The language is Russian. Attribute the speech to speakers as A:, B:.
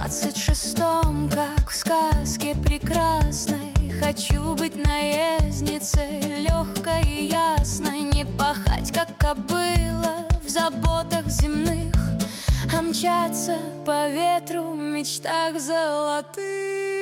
A: 26-м, как в сказке прекрасной, хочу быть наездницей, легкой и ясной, не пахать, как кобыла, в заботах земных, а мчаться по ветру в мечтах золотых.